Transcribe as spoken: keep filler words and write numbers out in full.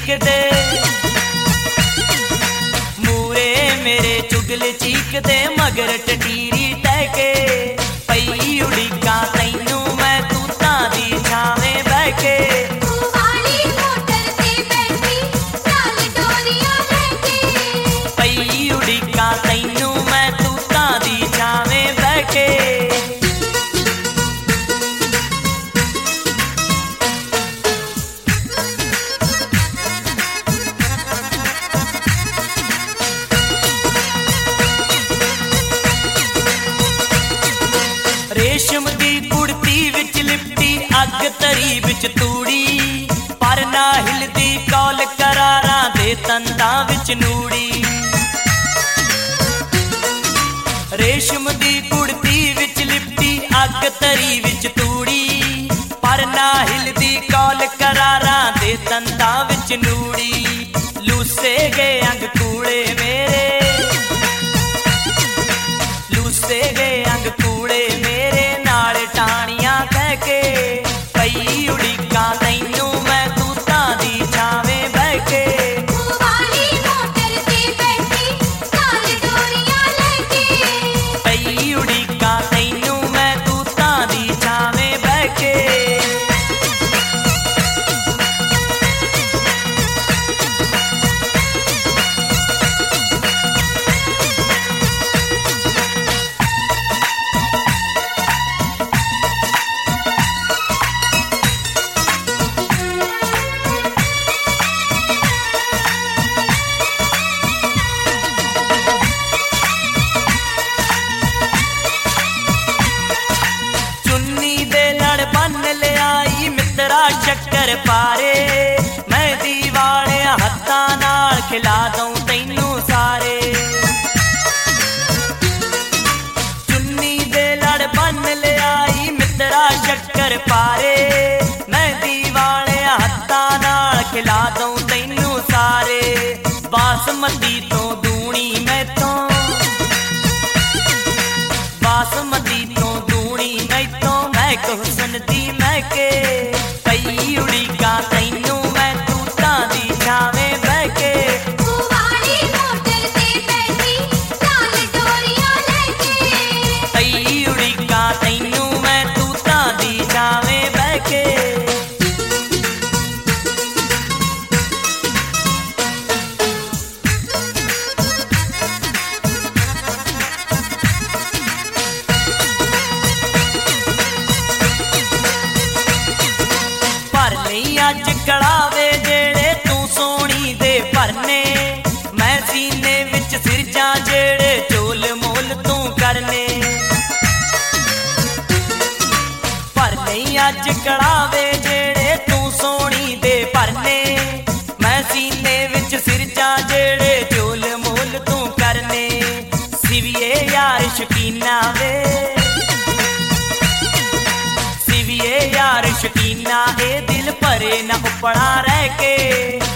दे मूरे मेरे चुगल चीक दे मगर टटीरी टहके पई उड़ीका तैनू मैं तूतां दी छावें बह के पई उड़ीका तैनू मैं तूतां दी छावें बह के रेशम दी कुड़ती विच लिपटी अग तरी विच तूड़ी पर ना हिलदी कौल करारां दे तंदां विच नूड़ी रेशम दी कुड़ती विच लिपटी अग तरी विच तूड़ी पर ना हिलदी कौल करारां दे तंदां विच नूड़ी लूसे गए अंग कूड़े मेरे लूसे गए अंग कूड़े मेरे नाल टाणियां कह के पई उड़ीका तैनू मैं तूतां दी छावें बह के पई उड़ीका तैनू मैं तूतां दी छावें बह के चक्कर पारे मैं दीवाने हत्था नाल खिला दूं तैनू सारे चुन्नी दे लड़ बन ले आई मित्रा चक्कर पारे मैं दीवाने हत्था नाल खिला दूं तैनू सारे बासमती तो दूनी मैथों बासमती तो दूनी मैथों मैं हुस्न दी मैं के पई उड़ीका तैनू मैं तूतां दी छावें बह के पई उड़ीका तैनू मैं तूतां दी छावें बह के अज कड़ावे जेड़े तू सोनी दे भरने मैं सीने विच सिरजा जेड़े चोल मोल तू करने पर नहीं अज कड़ावे जेड़े तू सोनी दे भरने मैं सीने विच सिरजा जेड़े चोल मोल तू करने सिविए यार शकीना वे सिविए यार शकीना ए दिल परे न उपड़ा रह के